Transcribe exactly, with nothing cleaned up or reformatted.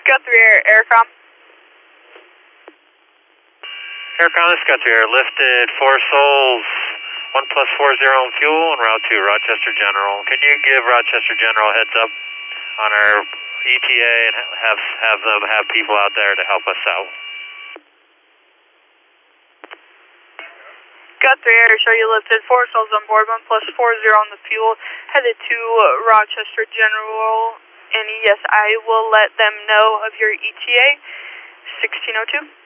Got three Air, Aircom. Aircom, this got three Air. Lifted four souls, one plus four zero on fuel and route two, Rochester General. Can you give Rochester General a heads up on our E T A and have have them have people out there to help us out? Got three Air to show you lifted, four souls on board, one plus four zero on the fuel, headed to uh, Rochester General, and yes, I will let them know of your E T A, sixteen oh two.